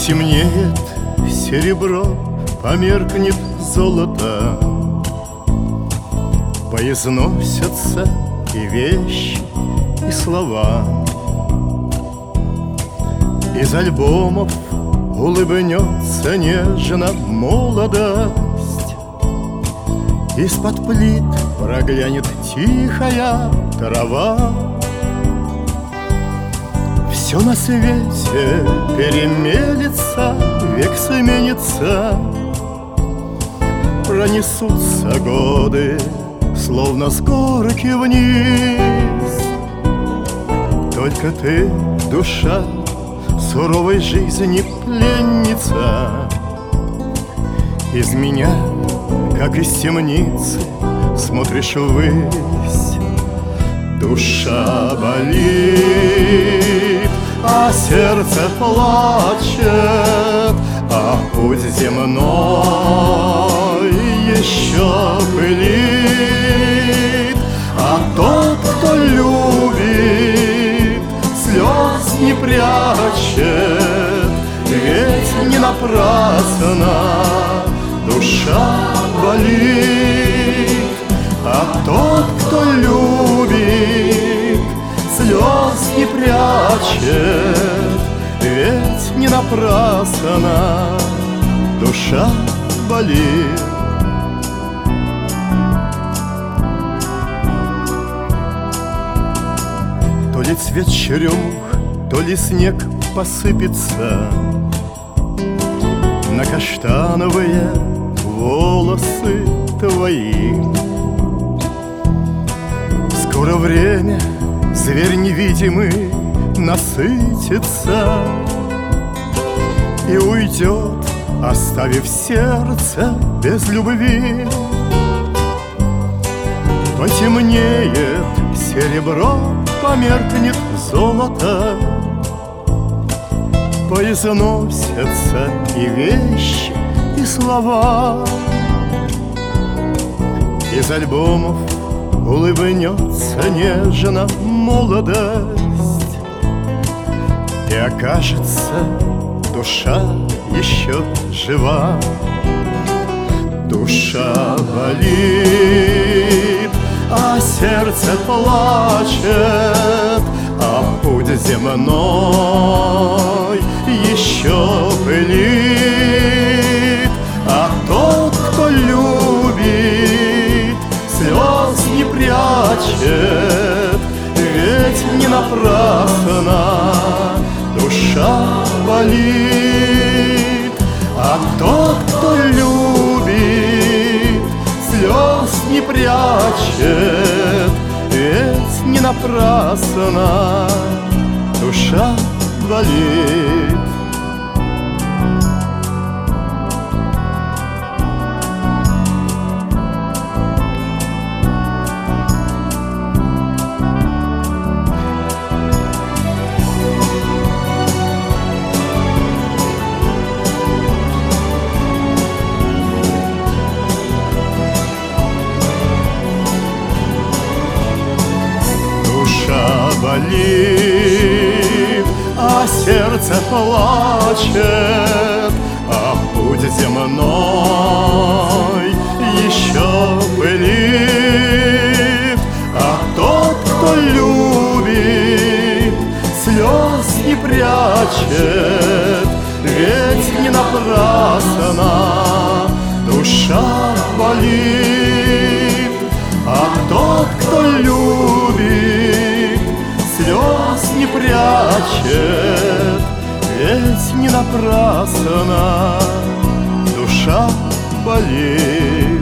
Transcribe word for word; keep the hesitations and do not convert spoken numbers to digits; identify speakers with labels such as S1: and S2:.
S1: Потемнеет серебро, померкнет золото, поизносятся и вещи, и слова. Из альбомов улыбнется нежно молодость, из-под плит проглянет тихая трава. Все на свете перемелется, век сменится, пронесутся годы, словно с горки вниз. Только ты, душа, суровой жизни пленница, из меня, как из темницы, смотришь ввысь. Душа болит, а сердце плачет, а путь земной еще пылит. А тот, кто любит, слез не прячет, ведь не напрасно душа болит. А тот, кто любит, слез не прячет, ведь не напрасно душа болит. То ли цвет черемух, то ли снег посыпется на каштановые волосы твои. Скоро время, зверь невидимый, насытится и уйдет, оставив сердце без любви. Потемнеет серебро, померкнет золото, поизносятся и вещи, и слова. Из альбомов улыбнется нежно молодость, и окажется, душа еще жива. Душа болит, а сердце плачет, а путь земной еще пылит. А тот, кто любит, слез не прячет, ведь не напрасно душа болит. А тот, кто любит, слез не прячет, ведь не напрасно душа болит. Болит, а сердце плачет, а путь земной еще пылит. А тот, кто любит, слез не прячет, ведь не напрасно душа болит. А тот, кто любит, слез не прячет, ведь не напрасно душа болит.